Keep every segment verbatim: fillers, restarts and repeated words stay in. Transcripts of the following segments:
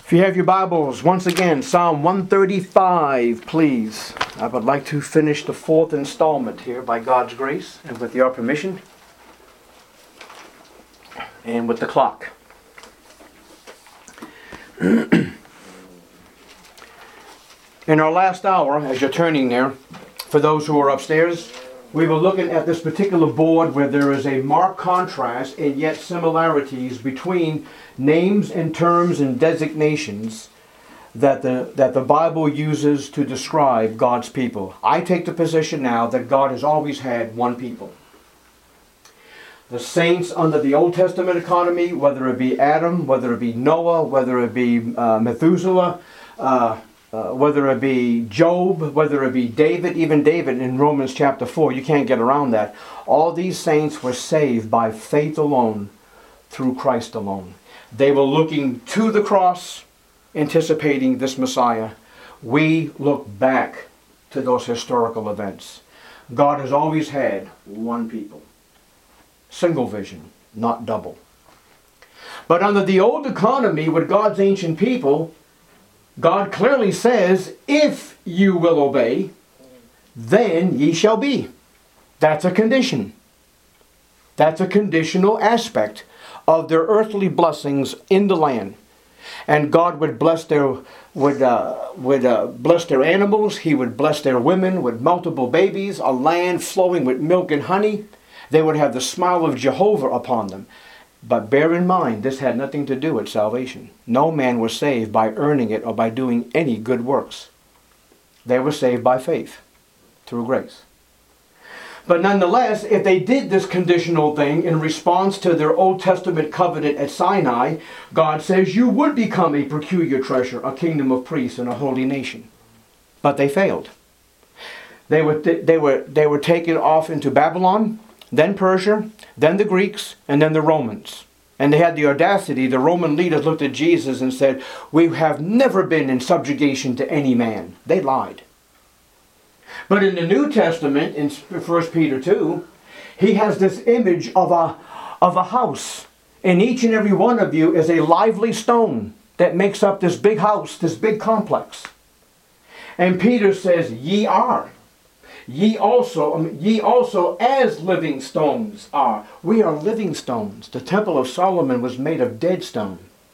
If you have your Bibles, once again, Psalm one thirty-five, please. I would like to finish the fourth installment here by God's grace and with your permission and with the clock. In our last hour, as you're turning there, for those who are upstairs, we were looking at this particular board where there is a marked contrast and yet similarities between names and terms and designations that the, that the Bible uses to describe God's people. I take the position now that God has always had one people. The saints under the Old Testament economy, whether it be Adam, whether it be Noah, whether it be uh, Methuselah, uh, Uh, whether it be Job, whether it be David, even David in Romans chapter four, you can't get around that. All these saints were saved by faith alone, through Christ alone. They were looking to the cross, anticipating this Messiah. We look back to those historical events. God has always had one people. Single vision, not double. But under the old economy with God's ancient people, God clearly says, if you will obey, then ye shall be. That's a condition. That's a conditional aspect of their earthly blessings in the land. And God would bless their would uh, would uh, bless their animals. He would bless their women with multiple babies, a land flowing with milk and honey. They would have the smile of Jehovah upon them. But bear in mind, this had nothing to do with salvation. No man was saved by earning it or by doing any good works. They were saved by faith, through grace. But nonetheless, if they did this conditional thing in response to their Old Testament covenant at Sinai, God says you would become a peculiar treasure, a kingdom of priests and a holy nation. But they failed. They were, they were, they were taken off into Babylon, then Persia, then the Greeks, and then the Romans. And they had the audacity, the Roman leaders looked at Jesus and said, we have never been in subjugation to any man. They lied. But in the New Testament, in First Peter two, he has this image of a, of a house. And each and every one of you is a lively stone that makes up this big house, this big complex. And Peter says, ye are. Ye also, um, ye also as living stones are. We are living stones. The temple of Solomon was made of dead stone.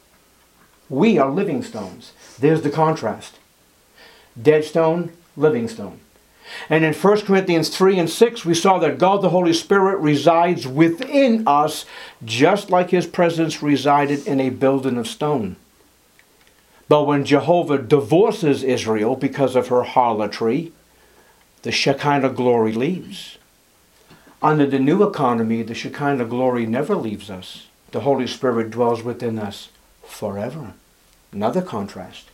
We are living stones. There's the contrast. Dead stone, living stone. And in First Corinthians three and six, we saw that God the Holy Spirit resides within us, just like His presence resided in a building of stone. But when Jehovah divorces Israel because of her harlotry, the Shekinah glory leaves. Under the new economy, the Shekinah glory never leaves us. The Holy Spirit dwells within us forever. Another contrast.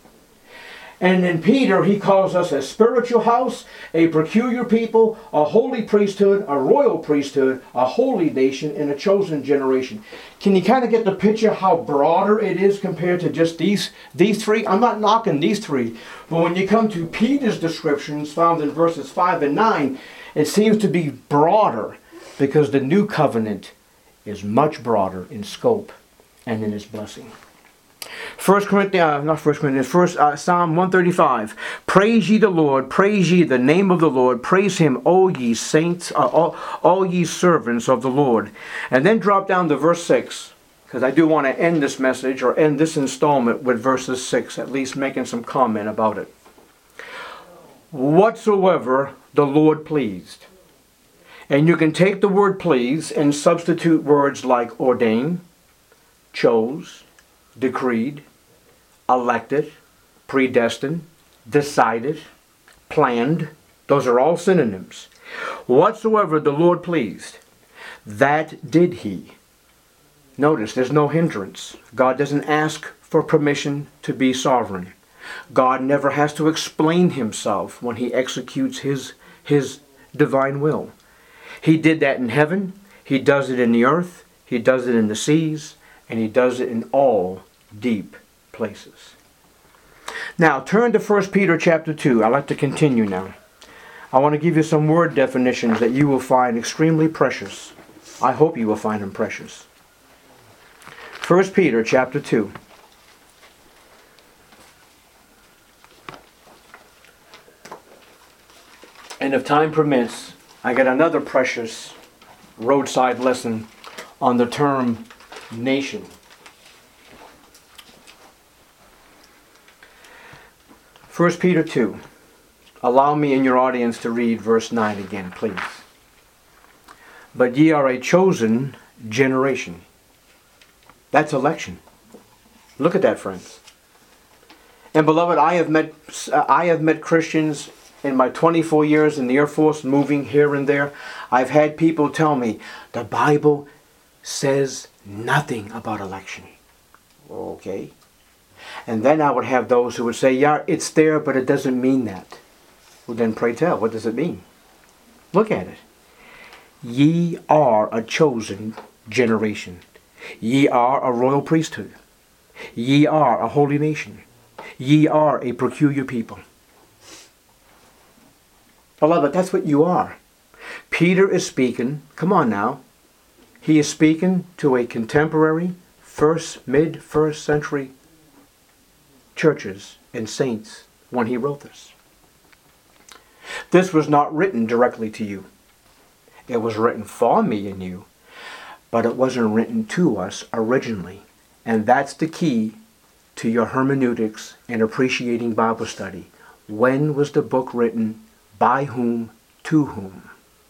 And in Peter, he calls us a spiritual house, a peculiar people, a holy priesthood, a royal priesthood, a holy nation, and a chosen generation. Can you kind of get the picture how broader it is compared to just these, these three? I'm not knocking these three. But when you come to Peter's descriptions found in verses five and nine, it seems to be broader because the new covenant is much broader in scope and in its blessing. First Corinthians, uh, not First Corinthians, First uh, Psalm one thirty-five. Praise ye the Lord, praise ye the name of the Lord, praise Him, O ye saints, uh, all, all ye servants of the Lord. And then drop down to verse six, because I do want to end this message or end this installment with verses six, at least making some comment about it. Whatsoever the Lord pleased. And you can take the word please and substitute words like ordain, chose, decreed, elected, predestined, decided, planned. Those are all synonyms. Whatsoever the Lord pleased, that did He. Notice there's no hindrance. God doesn't ask for permission to be sovereign. God never has to explain Himself when He executes His, His divine will. He did that in heaven. He does it in the earth. He does it in the seas. And He does it in all deep places. Now, turn to First Peter chapter two. I'd like to continue now. I want to give you some word definitions that you will find extremely precious. I hope you will find them precious. First Peter chapter two. And if time permits, I got another precious roadside lesson on the term nation. First Peter two. Allow me in your audience to read verse nine again, please. But ye are a chosen generation. That's election. Look at that, friends. And beloved, I have met I have met Christians in my twenty-four years in the Air Force, moving here and there. I've had people tell me, the Bible says nothing about election. Okay. And then I would have those who would say, yeah, it's there, but it doesn't mean that. Well, then pray tell, what does it mean? Look at it. Ye are a chosen generation. Ye are a royal priesthood. Ye are a holy nation. Ye are a peculiar people. Beloved, that's what you are. Peter is speaking, come on now. He is speaking to a contemporary, first, mid-first century churches and saints when he wrote this. This was not written directly to you. It was written for me and you, but it wasn't written to us originally. And that's the key to your hermeneutics and appreciating Bible study. When was the book written? By whom? To whom?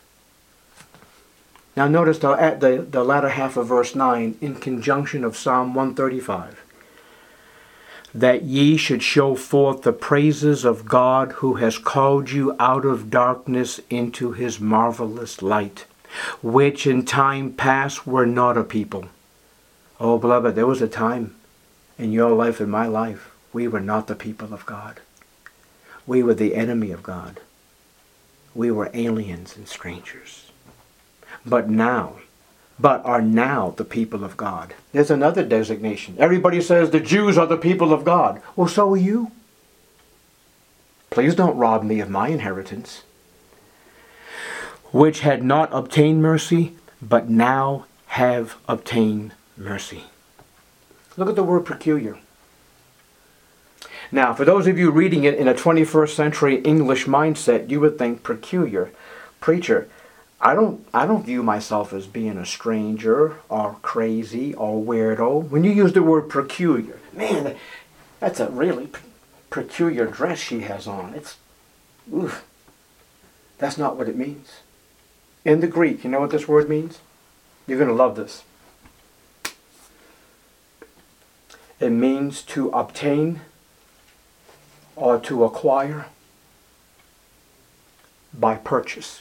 Now notice the, at the, the latter half of verse nine in conjunction of Psalm one thirty-five. That ye should show forth the praises of God who has called you out of darkness into his marvelous light, which in time past were not a people. Oh, beloved, there was a time in your life and my life we were not the people of God. We were the enemy of God. We were aliens and strangers. But now, but are now the people of God. There's another designation. Everybody says the Jews are the people of God. Well, so are you. Please don't rob me of my inheritance. Which had not obtained mercy, but now have obtained mercy. Look at the word peculiar. Now, for those of you reading it in a twenty-first century English mindset, you would think peculiar. Preacher, I don't I don't view myself as being a stranger or crazy or weirdo. When you use the word peculiar, man, that's a really p- peculiar dress she has on. It's, oof. That's not what it means. In the Greek, you know what this word means? You're going to love this. It means to obtain or to acquire by purchase.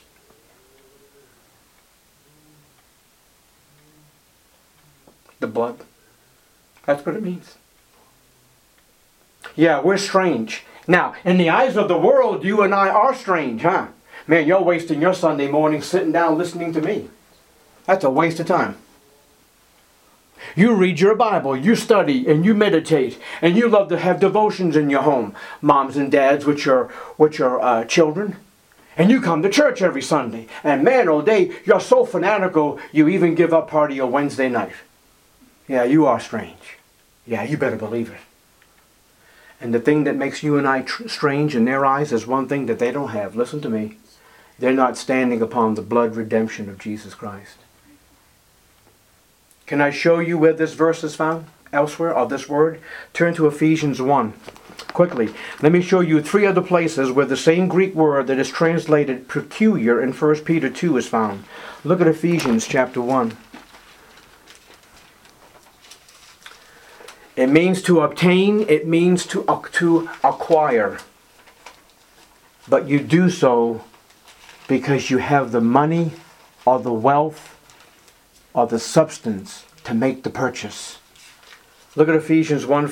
The blood. That's what it means. Yeah, we're strange. Now, in the eyes of the world, you and I are strange, huh? Man, you're wasting your Sunday morning sitting down listening to me. That's a waste of time. You read your Bible, you study, and you meditate, and you love to have devotions in your home, moms and dads with your, with your uh, children. And you come to church every Sunday. And man, all day, you're so fanatical, you even give up part of your Wednesday night. Yeah, you are strange. Yeah, you better believe it. And the thing that makes you and I tr- strange in their eyes is one thing that they don't have. Listen to me. They're not standing upon the blood redemption of Jesus Christ. Can I show you where this verse is found elsewhere, or this word? Turn to Ephesians one. Quickly, let me show you three other places where the same Greek word that is translated peculiar in First Peter two is found. Look at Ephesians chapter one. It means to obtain, it means to, uh, to acquire. But you do so because you have the money or the wealth or the substance to make the purchase. Look at Ephesians one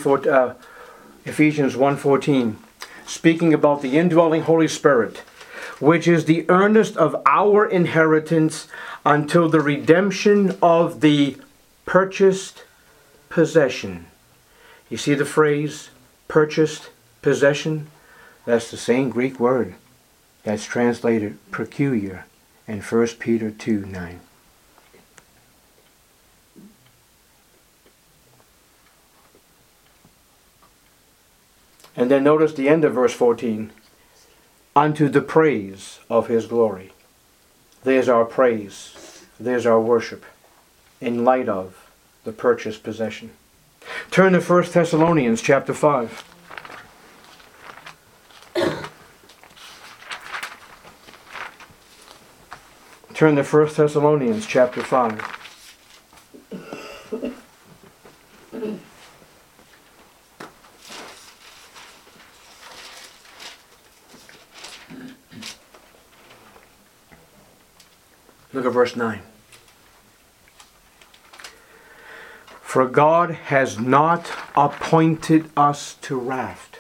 fourteen, speaking about the indwelling Holy Spirit, which is the earnest of our inheritance until the redemption of the purchased possession. You see the phrase, purchased possession? That's the same Greek word that's translated peculiar in First Peter two nine. And then notice the end of verse fourteen. unto the praise of his glory. There's our praise. There's our worship in light of the purchased possession. Turn to First Thessalonians chapter five. Turn to First Thessalonians chapter five. Look at verse nine. For God has not appointed us to wrath.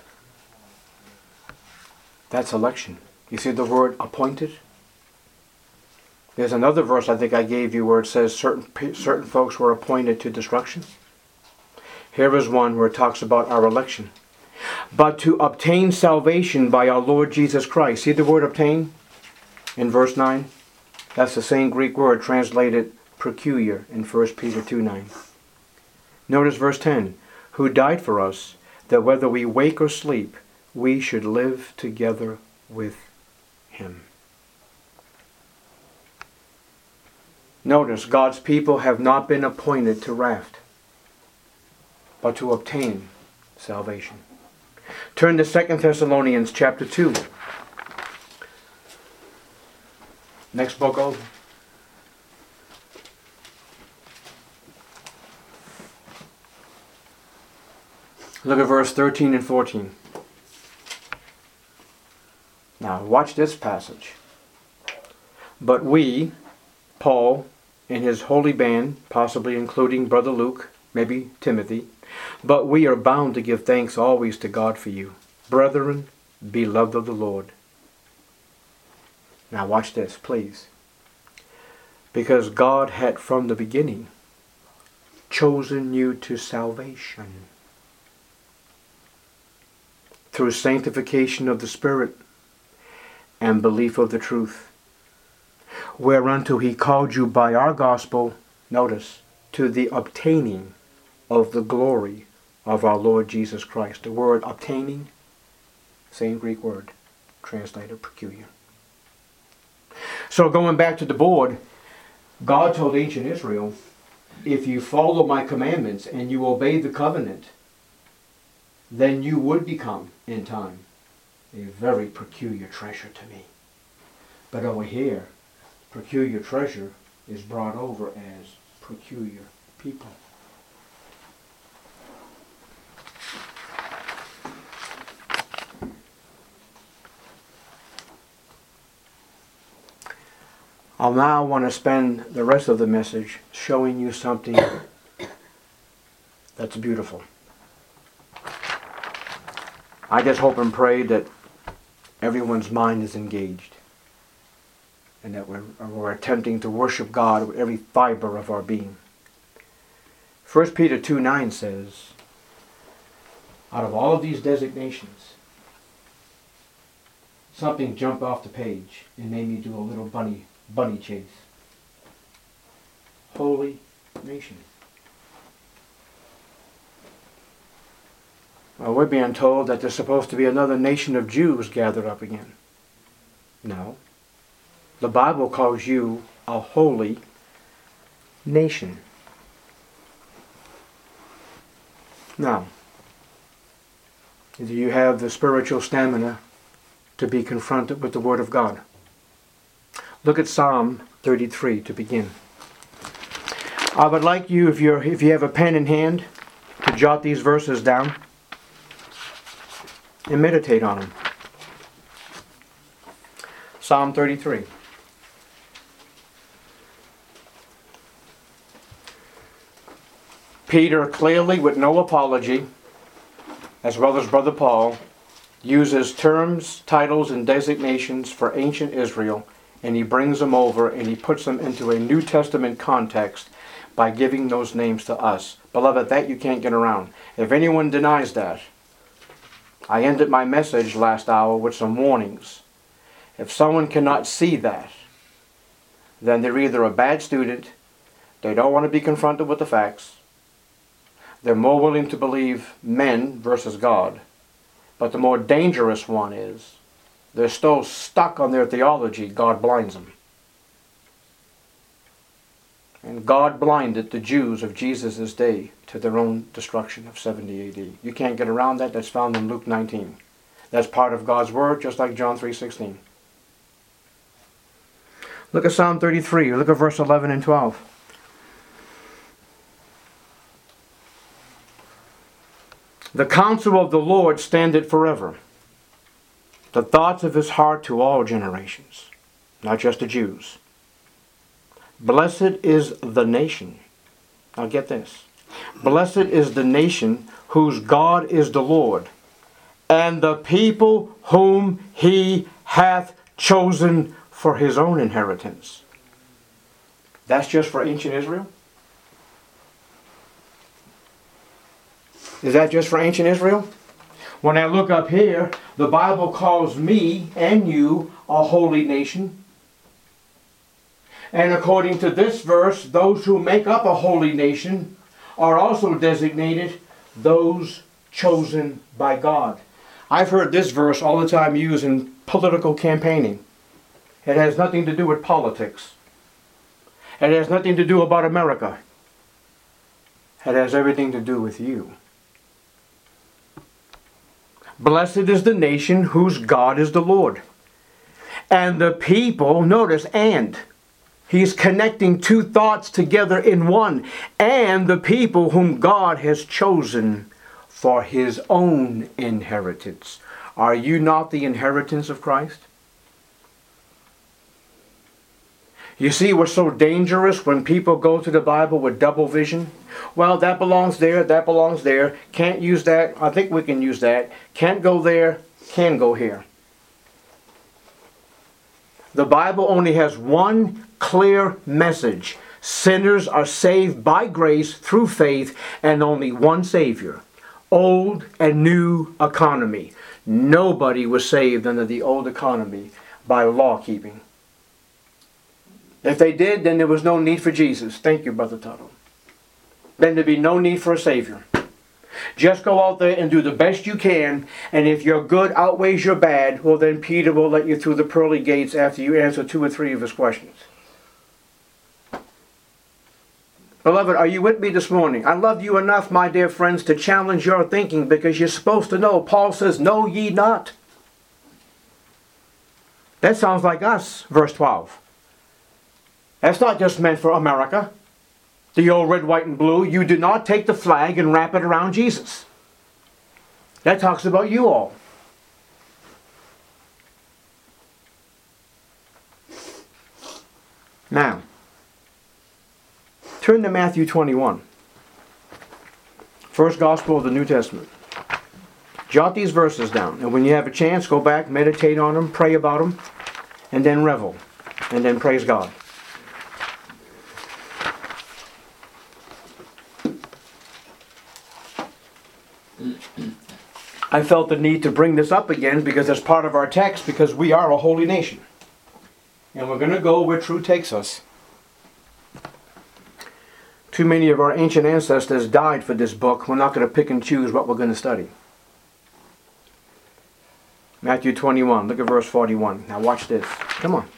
That's election. You see the word appointed? There's another verse I think I gave you where it says certain certain folks were appointed to destruction. Here is one where it talks about our election. But to obtain salvation by our Lord Jesus Christ. See the word obtain in verse nine? That's the same Greek word translated procure in First Peter two nine. Notice verse ten. Who died for us, that whether we wake or sleep, we should live together with him. Notice, God's people have not been appointed to wrath, but to obtain salvation. Turn to Second Thessalonians chapter two. Next book over. Look at verse thirteen and fourteen. Now, watch this passage. But we, Paul, and his holy band, possibly including Brother Luke, maybe Timothy, but we are bound to give thanks always to God for you, brethren, beloved of the Lord. Now watch this, please. Because God had from the beginning chosen you to salvation through sanctification of the Spirit and belief of the truth, whereunto he called you by our gospel, notice, to the obtaining of the glory of our Lord Jesus Christ. The word obtaining, same Greek word, translated peculiar. So going back to the board, God told ancient Israel, if you follow my commandments and you obey the covenant, then you would become, in time, a very peculiar treasure to me. But over here, peculiar treasure is brought over as peculiar people. I'll now want to spend the rest of the message showing you something that's beautiful. I just hope and pray that everyone's mind is engaged and that we're, we're attempting to worship God with every fiber of our being. First Peter two nine says, out of all of these designations, something jumped off the page and made me do a little bunny bunny chase. Holy nation. Well, we're being told that there's supposed to be another nation of Jews gathered up again. No. The Bible calls you a holy nation. Now, do you have the spiritual stamina to be confronted with the Word of God? Look at Psalm thirty-three to begin. I would like you, if you're if you have a pen in hand, to jot these verses down and meditate on them. Psalm thirty-three. Peter clearly, with no apology, as well as Brother Paul, uses terms, titles, and designations for ancient Israel, and he brings them over and he puts them into a New Testament context by giving those names to us. Beloved, that you can't get around. If anyone denies that, I ended my message last hour with some warnings. If someone cannot see that, then they're either a bad student, they don't want to be confronted with the facts, they're more willing to believe men versus God. But the more dangerous one is, they're still stuck on their theology, God blinds them. And God blinded the Jews of Jesus' day to their own destruction of seventy A D. You can't get around that. That's found in Luke nineteen. That's part of God's Word, just like John three sixteen. Look at Psalm thirty-three. Look at verse eleven and twelve. The counsel of the Lord standeth forever, the thoughts of his heart to all generations, not just the Jews. Blessed is the nation. Now get this. Blessed is the nation whose God is the Lord, and the people whom he hath chosen for his own inheritance. That's just for ancient Israel? Is that just for ancient Israel? When I look up here, the Bible calls me and you a holy nation. And according to this verse, those who make up a holy nation are also designated those chosen by God. I've heard this verse all the time used in political campaigning. It has nothing to do with politics. It has nothing to do about America. It has everything to do with you. Blessed is the nation whose God is the Lord. And the people, notice, and. He's connecting two thoughts together in one. And the people whom God has chosen for his own inheritance. Are you not the inheritance of Christ? You see what's so dangerous when people go to the Bible with double vision? Well, that belongs there, that belongs there. Can't use that. I think we can use that. Can't go there, can go here. The Bible only has one clear message. Sinners are saved by grace through faith, and only one Savior. Old and new economy. Nobody was saved under the old economy by law keeping. If they did, then there was no need for Jesus. Thank you, Brother Tuttle. Then there'd be no need for a Savior. Just go out there and do the best you can, and if your good outweighs your bad, well then Peter will let you through the pearly gates after you answer two or three of his questions. Beloved, are you with me this morning? I love you enough, my dear friends, to challenge your thinking, because you're supposed to know. Paul says, know ye not. That sounds like us, verse twelve. That's not just meant for America. The old red, white, and blue. You do not take the flag and wrap it around Jesus. That talks about you all. Now, turn to Matthew twenty-one. First Gospel of the New Testament. Jot these verses down. And when you have a chance, go back, meditate on them, pray about them, and then revel. And then praise God. I felt the need to bring this up again because it's part of our text, because we are a holy nation. And we're going to go where truth takes us. Too many of our ancient ancestors died for this book. We're not going to pick and choose what we're going to study. Matthew twenty-one, look at verse forty-one. Now watch this. Come on.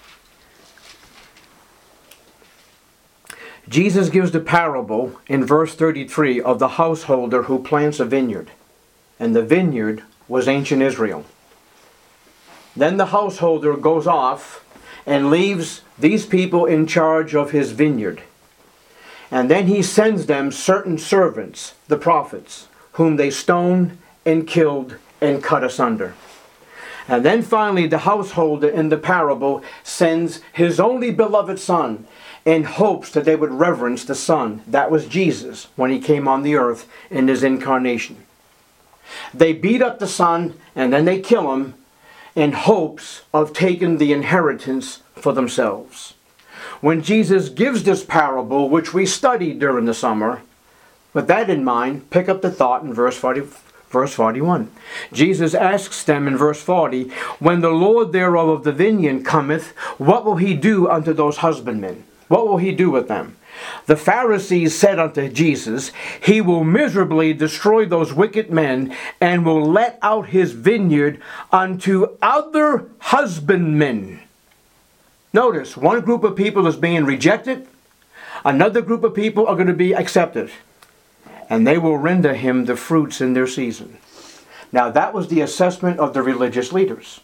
Jesus gives the parable in verse thirty-three of the householder who plants a vineyard. And the vineyard was ancient Israel. Then the householder goes off and leaves these people in charge of his vineyard. And then he sends them certain servants, the prophets, whom they stoned and killed and cut asunder. And then finally the householder in the parable sends his only beloved son in hopes that they would reverence the Son. That was Jesus when he came on the earth in his incarnation. They beat up the Son and then they kill him in hopes of taking the inheritance for themselves. When Jesus gives this parable, which we studied during the summer, with that in mind, pick up the thought in verse forty, verse forty-one. Jesus asks them in verse forty, when the Lord thereof of the vineyard cometh, what will he do unto those husbandmen? What will he do with them? The Pharisees said unto Jesus, He will miserably destroy those wicked men, and will let out his vineyard unto other husbandmen. Notice, one group of people is being rejected, another group of people are going to be accepted, and they will render him the fruits in their season. Now that was the assessment of the religious leaders.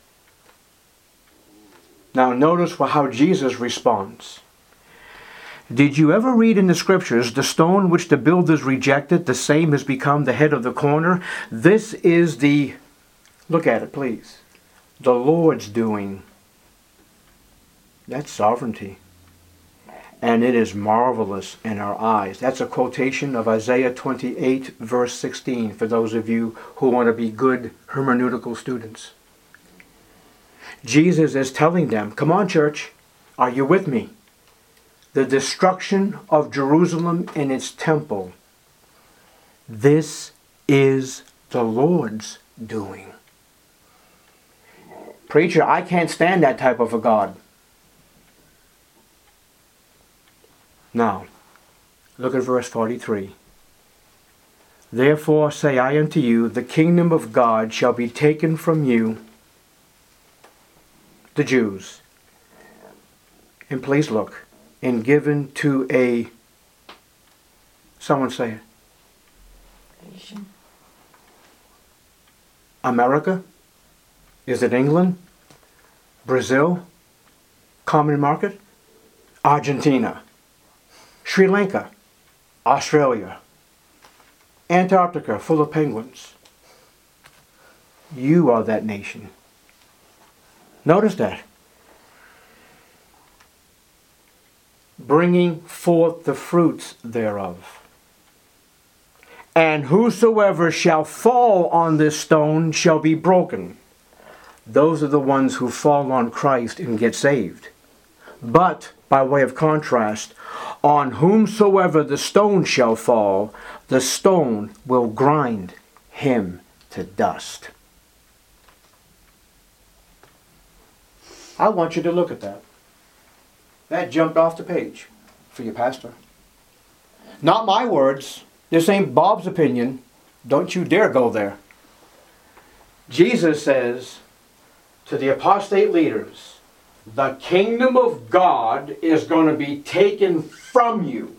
Now notice how Jesus responds. Did you ever read in the scriptures, the stone which the builders rejected, the same has become the head of the corner? This is the, look at it please, the Lord's doing. That's sovereignty. And it is marvelous in our eyes. That's a quotation of Isaiah twenty-eight, verse sixteen, for those of you who want to be good hermeneutical students. Jesus is telling them, come on church, are you with me? The destruction of Jerusalem and its temple, this is the Lord's doing. Preacher, I can't stand that type of a God. Now, look at verse forty-three. Therefore say I unto you, the kingdom of God shall be taken from you, the Jews. And please look, and given to a, someone say it. Nation. America? Is it England? Brazil? Common market? Argentina? Sri Lanka, Australia, Antarctica full of penguins. You are that nation. Notice that. Bringing forth the fruits thereof. And whosoever shall fall on this stone shall be broken. Those are the ones who fall on Christ and get saved. But, by way of contrast, on whomsoever the stone shall fall, the stone will grind him to dust. I want you to look at that. That jumped off the page for your pastor. Not my words. This ain't Bob's opinion. Don't you dare go there. Jesus says to the apostate leaders, the kingdom of God is going to be taken from you.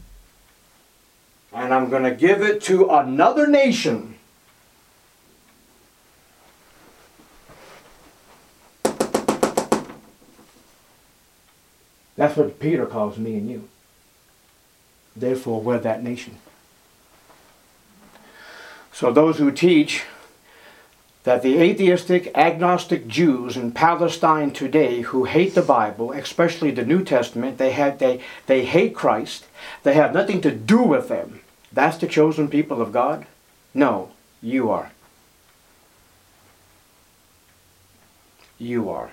And I'm going to give it to another nation. That's what Peter calls me and you. Therefore, we're that nation. So those who teach that the atheistic, agnostic Jews in Palestine today who hate the Bible, especially the New Testament, they, have, they, they hate Christ, they have nothing to do with them. That's the chosen people of God? No, you are. You are.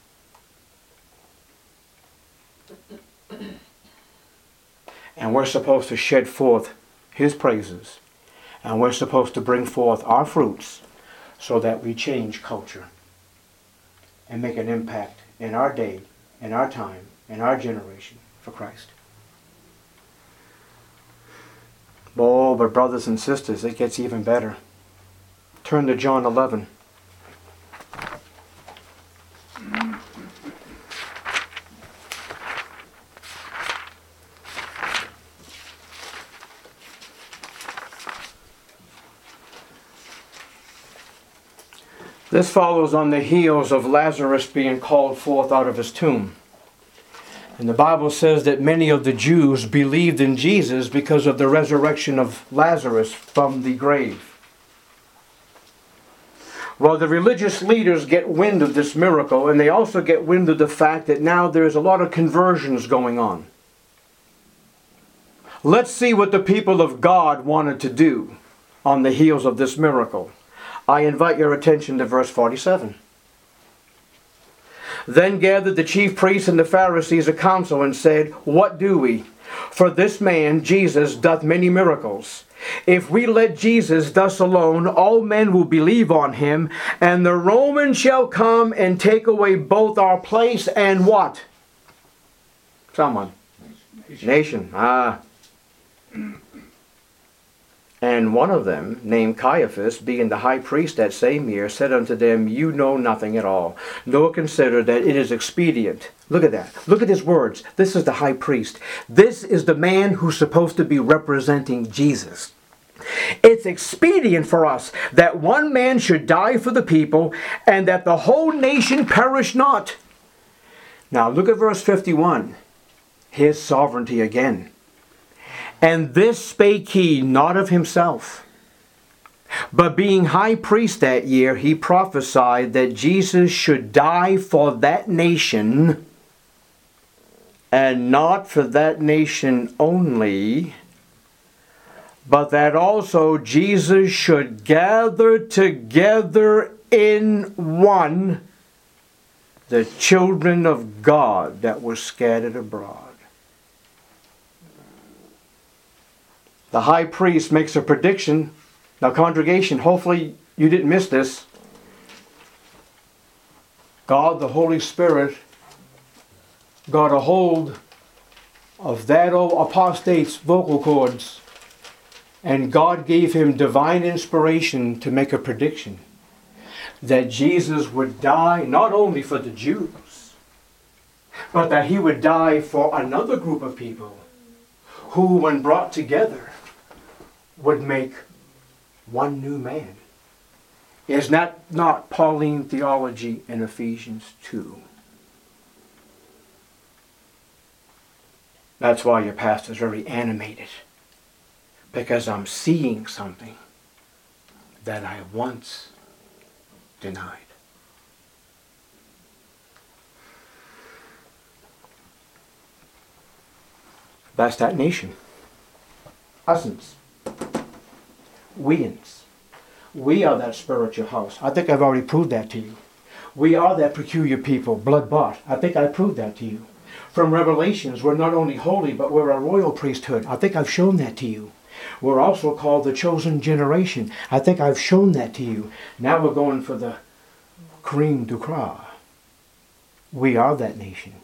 And we're supposed to shed forth His praises. And we're supposed to bring forth our fruits so that we change culture and make an impact in our day, in our time, in our generation for Christ. Oh, but brothers and sisters, it gets even better. Turn to John eleven. This follows on the heels of Lazarus being called forth out of his tomb. And the Bible says that many of the Jews believed in Jesus because of the resurrection of Lazarus from the grave. Well, the religious leaders get wind of this miracle, and they also get wind of the fact that now there's a lot of conversions going on. Let's see what the people of God wanted to do on the heels of this miracle. I invite your attention to verse forty-seven. Then gathered the chief priests and the Pharisees a council and said, What do we? For this man, Jesus, doth many miracles. If we let Jesus thus alone, all men will believe on him, and the Romans shall come and take away both our place and what? Someone. Nation. Ah. And one of them, named Caiaphas, being the high priest that same year, said unto them, You know nothing at all, nor consider that it is expedient. Look at that. Look at his words. This is the high priest. This is the man who's supposed to be representing Jesus. It's expedient for us that one man should die for the people, and that the whole nation perish not. Now look at verse fifty-one. His sovereignty again. And this spake he not of himself, but being high priest that year, he prophesied that Jesus should die for that nation, and not for that nation only, but that also Jesus should gather together in one the children of God that were scattered abroad. The high priest makes a prediction. Now, congregation, hopefully you didn't miss this. God, the Holy Spirit, got a hold of that old apostate's vocal cords, and God gave him divine inspiration to make a prediction that Jesus would die not only for the Jews, but that he would die for another group of people who, when brought together, would make one new man. Is that not Pauline theology in Ephesians two? That's why your pastor's very animated. Because I'm seeing something that I once denied. That's that nation. Essence. We-ins. We are that spiritual house. I think I've already proved that to you. We are that peculiar people, blood-bought. I think I proved that to you. From Revelations, we're not only holy, but we're a royal priesthood. I think I've shown that to you. We're also called the chosen generation. I think I've shown that to you. Now we're going for the creme du crop. We are that nation.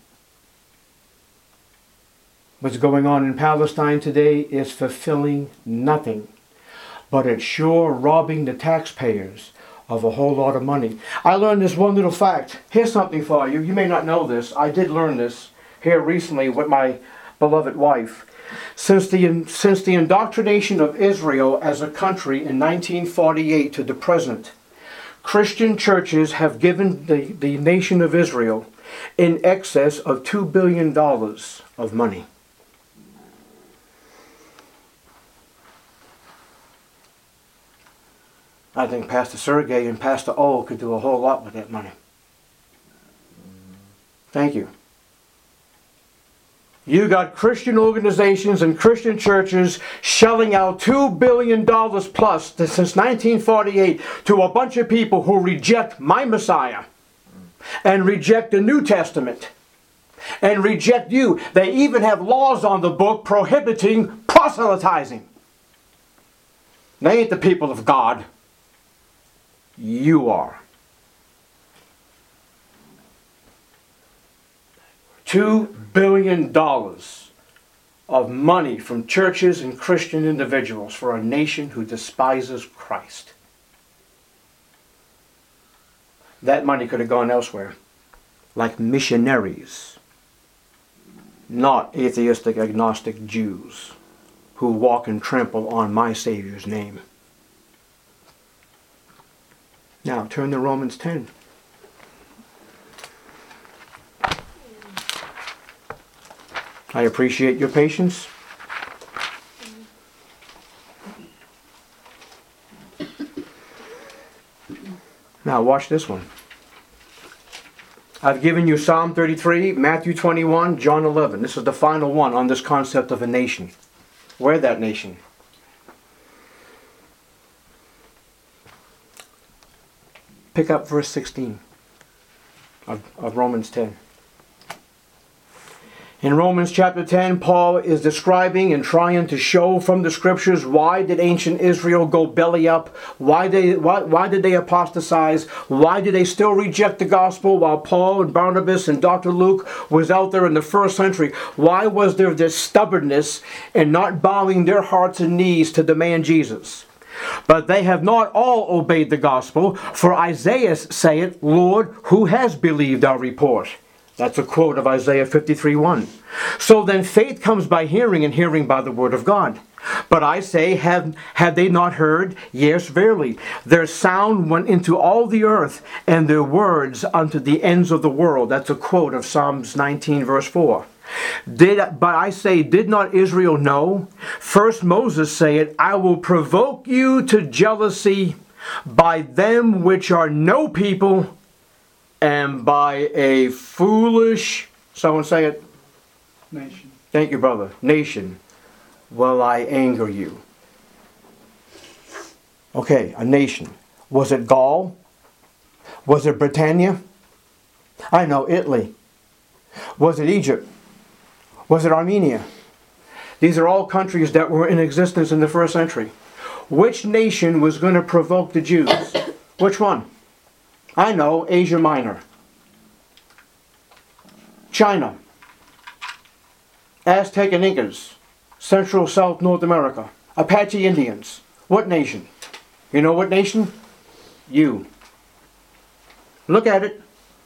What's going on in Palestine today is fulfilling nothing, but it's sure robbing the taxpayers of a whole lot of money. I learned this one little fact. Here's something for you. You may not know this. I did learn this here recently with my beloved wife. Since the, since the indoctrination of Israel as a country in nineteen forty-eight to the present, Christian churches have given the, the nation of Israel in excess of two billion dollars of money. I think Pastor Sergey and Pastor O could do a whole lot with that money. Thank you. You got Christian organizations and Christian churches shelling out two billion dollars plus since nineteen forty-eight to a bunch of people who reject my Messiah and reject the New Testament and reject you. They even have laws on the book prohibiting proselytizing. They ain't the people of God. You are. Two billion dollars of money from churches and Christian individuals for a nation who despises Christ. That money could have gone elsewhere, like missionaries, not atheistic, agnostic Jews who walk and trample on my Savior's name. Now, turn to Romans ten. I appreciate your patience. Now, watch this one. I've given you Psalm thirty-three, Matthew twenty-one, John eleven. This is the final one on this concept of a nation. We're that nation. Pick up verse sixteen of, of Romans ten. In Romans chapter ten, Paul is describing and trying to show from the scriptures why did ancient Israel go belly up? Why, they, why, why did they apostatize? Why did they still reject the gospel while Paul and Barnabas and Doctor Luke was out there in the first century? Why was there this stubbornness and not bowing their hearts and knees to demand Jesus? But they have not all obeyed the gospel, for Isaiah saith, Lord, who has believed our report? That's a quote of Isaiah fifty-three one. So then faith comes by hearing, and hearing by the word of God. But I say, have, have they not heard? Yes, verily. Their sound went into all the earth, and their words unto the ends of the world. That's a quote of Psalms nineteen verse four. Did, but I say, did not Israel know? First Moses saith, I will provoke you to jealousy by them which are no people, and by a foolish, someone say it? Nation. Thank you, brother. Nation, will I anger you. Okay, a nation. Was it Gaul? Was it Britannia? I know, Italy. Was it Egypt? Was it Armenia? These are all countries that were in existence in the first century. Which nation was going to provoke the Jews? Which one? I know, Asia Minor. China. Aztec and Incas. Central South North America. Apache Indians. What nation? You know what nation? You. Look at it.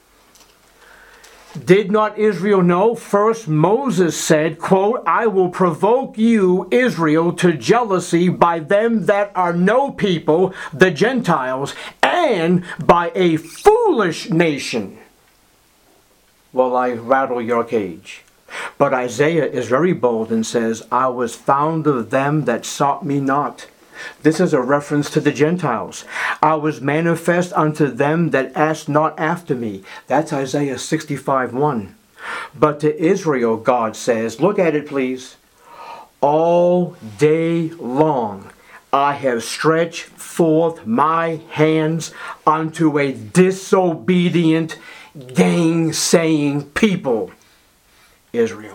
Did not Israel know? First Moses said, quote, I will provoke you, Israel, to jealousy by them that are no people, the Gentiles, and by a foolish nation will I rattle your cage. But Isaiah is very bold and says, I was found of them that sought me not. This is a reference to the Gentiles. I was manifest unto them that asked not after me. That's Isaiah sixty-five one. But to Israel, God says, look at it please. All day long I have stretched forth my hands unto a disobedient, gainsaying people. Israel.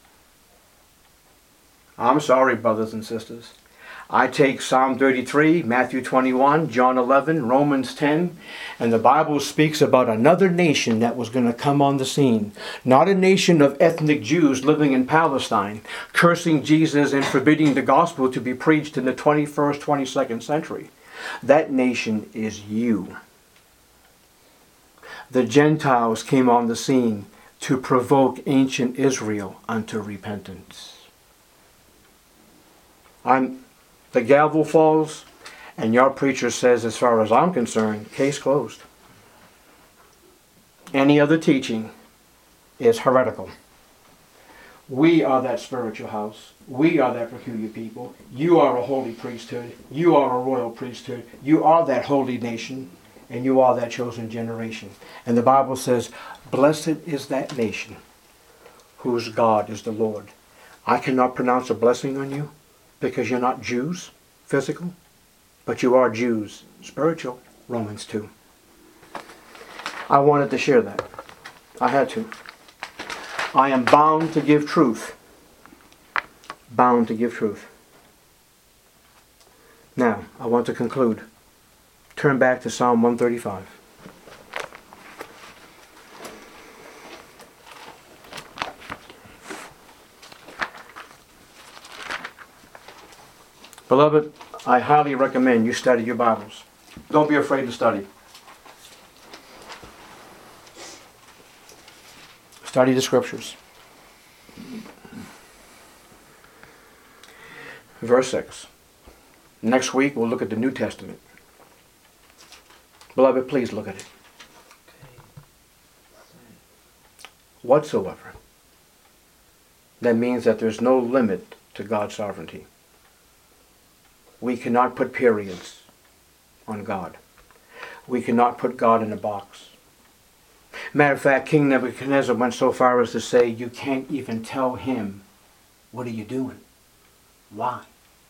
I'm sorry, brothers and sisters. I take Psalm thirty-three, Matthew twenty-one, John eleven, Romans ten, and the Bible speaks about another nation that was going to come on the scene. Not a nation of ethnic Jews living in Palestine, cursing Jesus and forbidding the gospel to be preached in the twenty-first, twenty-second century. That nation is you. The Gentiles came on the scene to provoke ancient Israel unto repentance. I'm... The gavel falls, and your preacher says, as far as I'm concerned, case closed. Any other teaching is heretical. We are that spiritual house. We are that peculiar people. You are a holy priesthood. You are a royal priesthood. You are that holy nation, and you are that chosen generation. And the Bible says, blessed is that nation whose God is the Lord. I cannot pronounce a blessing on you, because you're not Jews, physical, but you are Jews, spiritual, Romans two. I wanted to share that. I had to. I am bound to give truth. Bound to give truth. Now, I want to conclude. Turn back to Psalm one thirty-five. Beloved, I highly recommend you study your Bibles. Don't be afraid to study. Study the Scriptures. Verse six. Next week we'll look at the New Testament. Beloved, please look at it. Whatsoever. That means that there's no limit to God's sovereignty. We cannot put periods on God. We cannot put God in a box. Matter of fact, King Nebuchadnezzar went so far as to say, you can't even tell him, what are you doing? Why?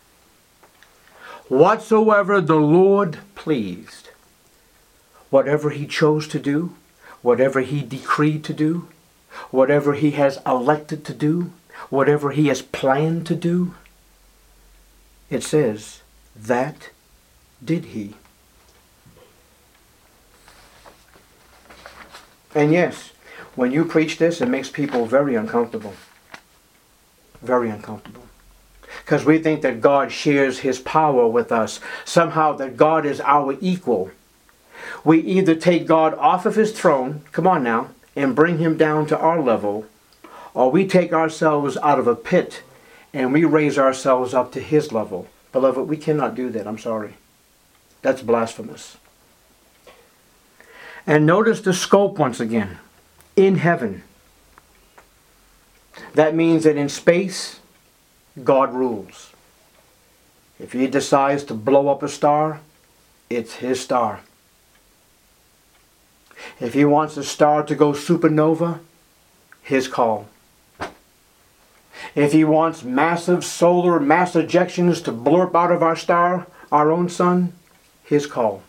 Whatsoever the Lord pleased, whatever he chose to do, whatever he decreed to do, whatever he has elected to do, whatever he has planned to do, it says, that did he. And yes, when you preach this, it makes people very uncomfortable. Very uncomfortable. Because we think that God shares his power with us. Somehow that God is our equal. We either take God off of his throne, come on now, and bring him down to our level, or we take ourselves out of a pit and we raise ourselves up to his level. Beloved, we cannot do that. I'm sorry. That's blasphemous. And notice the scope once again. In heaven. That means that in space, God rules. If he decides to blow up a star, it's his star. If he wants a star to go supernova, his call. If he wants massive solar mass ejections to blurp out of our star, our own sun, his call.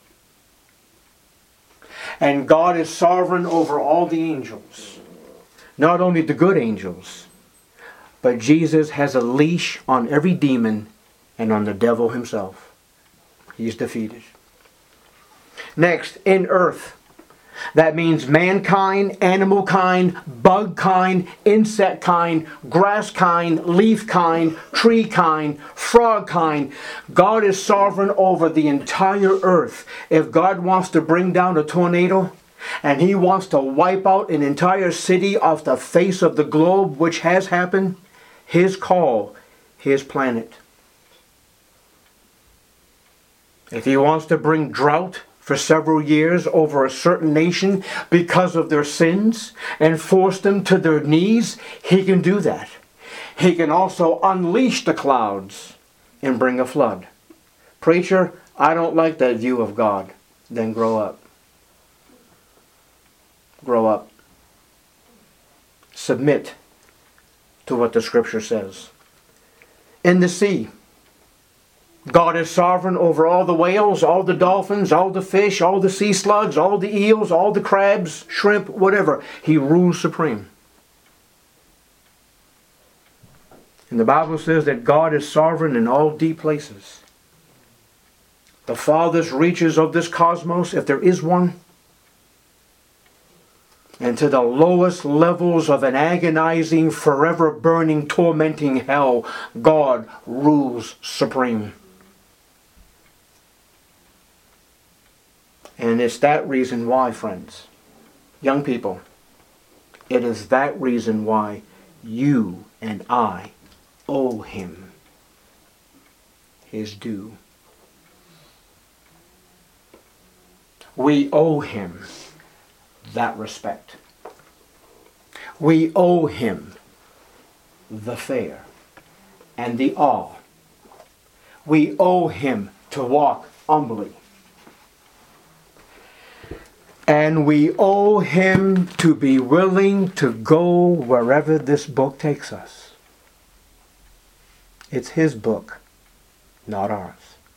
And God is sovereign over all the angels. Not only the good angels, but Jesus has a leash on every demon and on the devil himself. He's defeated. Next, in earth. That means mankind, animal kind, bug kind, insect kind, grass kind, leaf kind, tree kind, frog kind. God is sovereign over the entire earth. If God wants to bring down a tornado and he wants to wipe out an entire city off the face of the globe, which has happened, his call, his planet. If he wants to bring drought for several years over a certain nation because of their sins and force them to their knees, he can do that. He can also unleash the clouds and bring a flood. Preacher, I don't like that view of God. Then grow up. Grow up. Submit to what the scripture says. In the sea, God is sovereign over all the whales, all the dolphins, all the fish, all the sea slugs, all the eels, all the crabs, shrimp, whatever. He rules supreme. And the Bible says that God is sovereign in all deep places. The farthest reaches of this cosmos, if there is one, and to the lowest levels of an agonizing, forever burning, tormenting hell, God rules supreme. And it's that reason why, friends, young people, it is that reason why you and I owe him his due. We owe him that respect. We owe him the fear and the awe. We owe him to walk humbly. And we owe him to be willing to go wherever this book takes us. It's his book, not ours.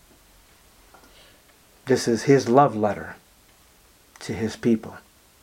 This is his love letter to his people.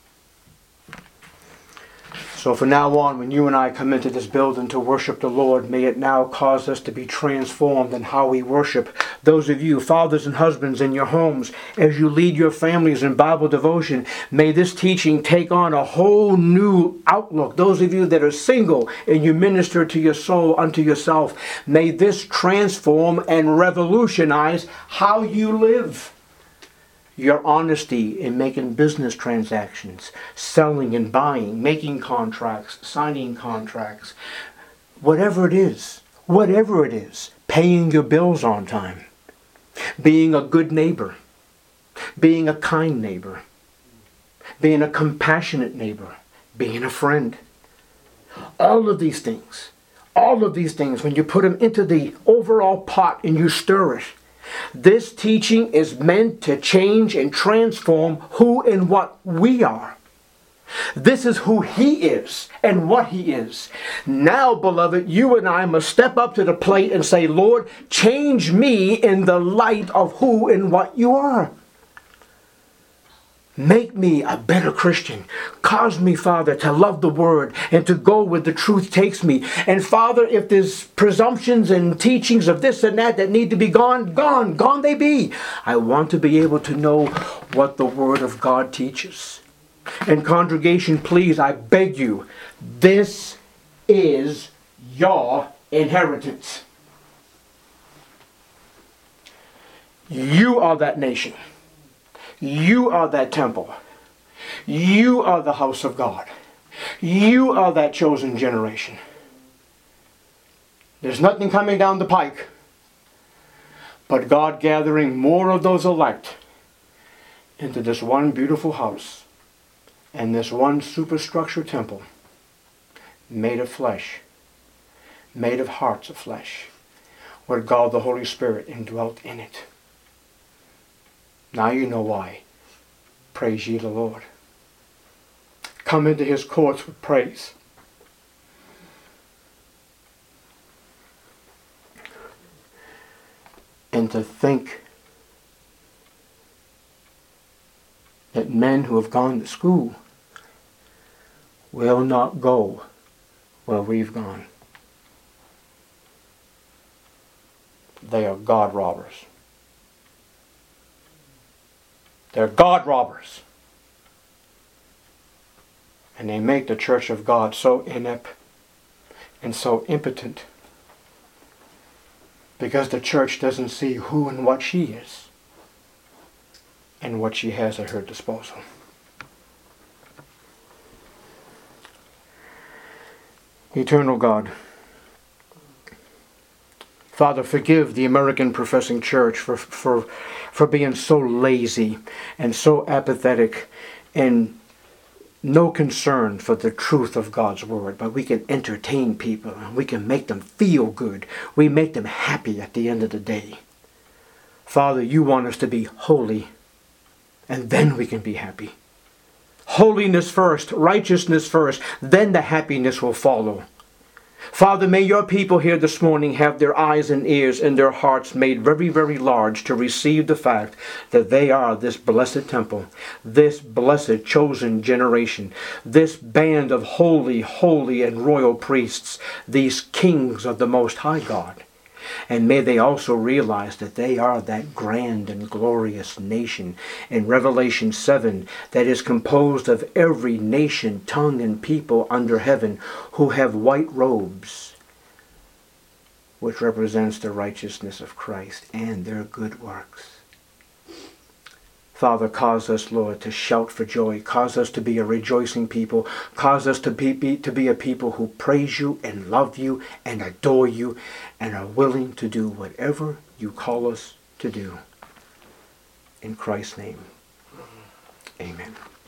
So from now on, when you and I come into this building to worship the Lord, may it now cause us to be transformed in how we worship. Those of you, fathers and husbands in your homes, as you lead your families in Bible devotion, may this teaching take on a whole new outlook. Those of you that are single and you minister to your soul unto yourself, may this transform and revolutionize how you live. Your honesty in making business transactions, selling and buying, making contracts, signing contracts, whatever it is, whatever it is, paying your bills on time, being a good neighbor, being a kind neighbor, being a compassionate neighbor, being a friend. All of these things, all of these things, when you put them into the overall pot and you stir it, this teaching is meant to change and transform who and what we are. This is who he is and what he is. Now, beloved, you and I must step up to the plate and say, Lord, change me in the light of who and what you are. Make me a better Christian. Cause me, Father, to love the Word and to go where the truth takes me. And Father, if there's presumptions and teachings of this and that that need to be gone, gone, gone they be. I want to be able to know what the Word of God teaches. And congregation, please, I beg you, this is your inheritance. You are that nation. You are that temple. You are the house of God. You are that chosen generation. There's nothing coming down the pike but God gathering more of those elect into this one beautiful house and this one superstructure temple made of flesh, made of hearts of flesh, where God the Holy Spirit indwelt in it. Now you know why. Praise ye the Lord. Come into His courts with praise. And to think that men who have gone to school will not go where we've gone. They are God robbers. They're God robbers. And they make the church of God so inept and so impotent because the church doesn't see who and what she is and what she has at her disposal. Eternal God, Father, forgive the American professing church for, for, for being so lazy and so apathetic and no concern for the truth of God's Word. But we can entertain people and we can make them feel good. We make them happy at the end of the day. Father, you want us to be holy, and then we can be happy. Holiness first, righteousness first, then the happiness will follow. Father, may your people here this morning have their eyes and ears and their hearts made very, very large to receive the fact that they are this blessed temple, this blessed chosen generation, this band of holy, holy and royal priests, these kings of the Most High God. And may they also realize that they are that grand and glorious nation in Revelation seven that is composed of every nation, tongue, and people under heaven who have white robes, which represents the righteousness of Christ and their good works. Father, cause us, Lord, to shout for joy. Cause us to be a rejoicing people. Cause us to be, be, to be a people who praise you and love you and adore you and are willing to do whatever you call us to do. In Christ's name, amen.